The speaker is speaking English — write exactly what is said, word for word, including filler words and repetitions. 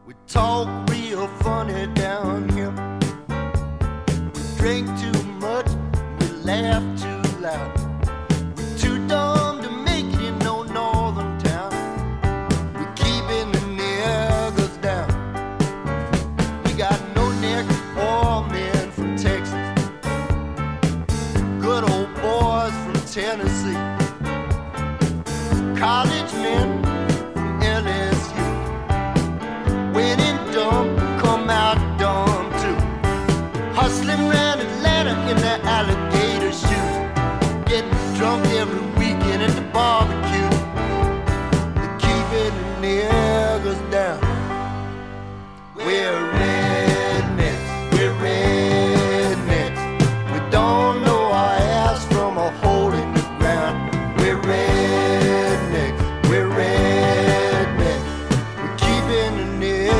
We talk real funny down here. We drink too much, we laugh too loud. We're too dumb to make it in no northern town. We're keeping the niggers down. We got no neck or men from Texas, good old boys from Tennessee, college men from L S U. When in dumb, come out dumb too. Hustling around Atlanta in their alligator shoes, getting drunk every weekend at the barbecue. They're keeping the niggers down. We're rednecks, we're rednecks. We don't know our ass from a hole in the ground. We're rednecks, we're rednecks. We're keeping the niggers.